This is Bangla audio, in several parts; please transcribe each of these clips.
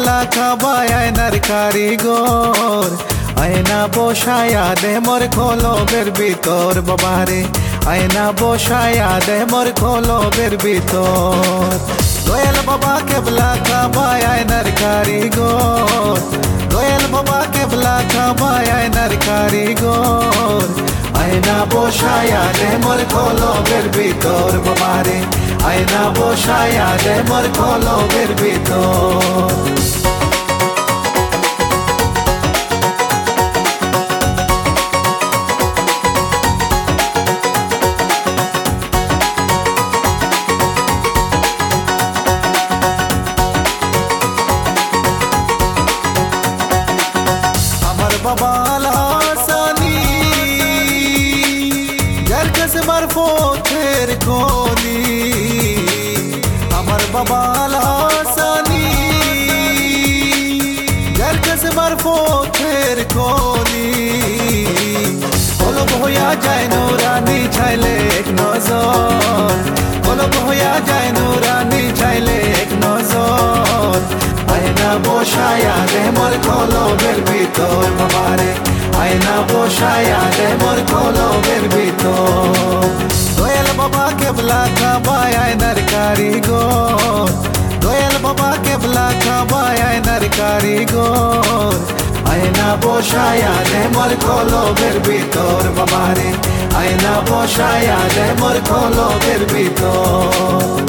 কেবলা খাবায় আয়নার কারিগর, আয়না বসায়া দে মোর কলবের ভিতর বাবারে, আয়না বসায়া দে মোর কলবের ভিতর। দয়াল বাবা কেবলা খাবায় আয়নার কারিগর, দয়াল বাবা কেবলা খাবায় আয়নার কারিগর, আয়না বসায়া দে মোর কলবের ভিতর বাবারে, আয়না বসায়া দে মোর কলবের ভিতর। আমার বাবা হাসানি যার কাছে মারফতের কলি, আমার বাবা হাসানি যার কাছে মারফতের কলি, কলব হইয়া যায় নুরানি চাইলে এক নজর, কলব হইয়া যায় নুরানি চাইলে এক নজর, আয়না বসায়া দে মোর কলবের ভিতর বাবারে, আয়না বসায়া দে মোর কলবের ভিতর। দয়াল বাবা কেবলা খাবায় আয়নার কারিগর, দয়াল বাবা কেবলা খাবায় আয়নার কারিগর, আয়না বসায়া দে মোর কলবের ভিতর বাবারে, আয়না বসায়া দে মোর কলবের ভিতর।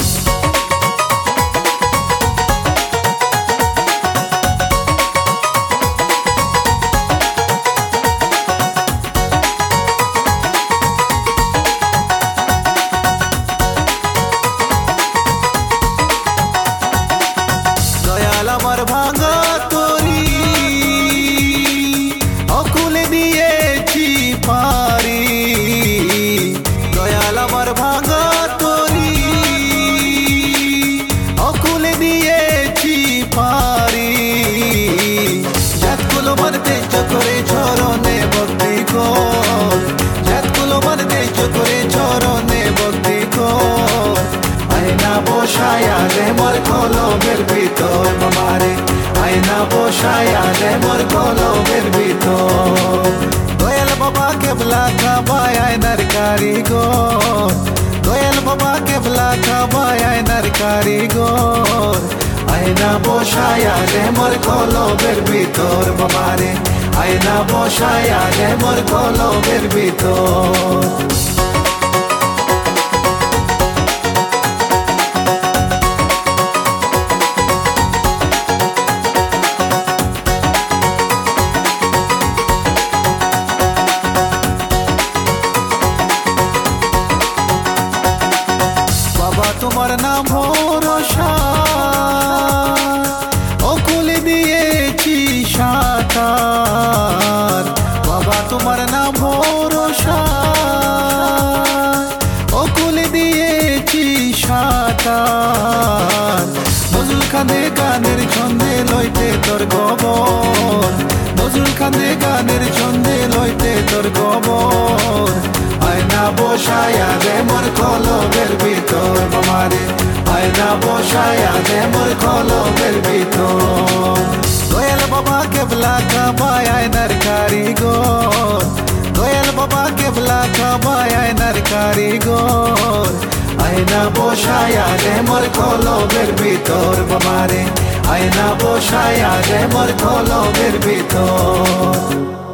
আমার ভাঙা তরি অকুলে দিয়েছি পারি, দয়াল আমার ভাঙা তরি অকুলে দিয়েছি পারি, জাতগুলো মারতে চকরে চরণে ভক্তি কর, জাতগুলো মারতে চকরে চরণে ভক্তি কর, আয়না বসায়া দে মোর কলবের ভিতর বাবারে, আয়না বসায়া দে মোর কলবের ভিতর। দয়াল বাবা কেবলা খাবায় আয়নার কারিগর, দয়াল বাবা কেবলা খাবায় আয়নার কারিগর, আয়না বসায়া দে মোর কলবের ভিতর বাবারে, আয়না বসায়া দে মোর কলবের ভিতর। তোমার নাম ভরসা অকুলে দিয়েছি সাঁতার, বাবা তোমার নাম ভরসা অকুলে দিয়েছি সাঁতার, নজরুল কাঁদে গানের ছন্দে লইতে তোর খবর, নজরুল কাঁদে গানের ছন্দে লইতে তোর খবর, আয়না বসায়া দে মোর কলবের ভিতর বাবারে, আয়না বসায়া দে মোর কলবের ভিতর। দয়াল বাবা কেবলা খাবায় আয়নার কারিগর, দয়াল বাবা কেবলা খাবায় আয়নার কারিগর, আয়না বসায়া দে মোর কলবের ভিতর বাবারে, আয়না বসায়া দে মোর কলবের ভিতর।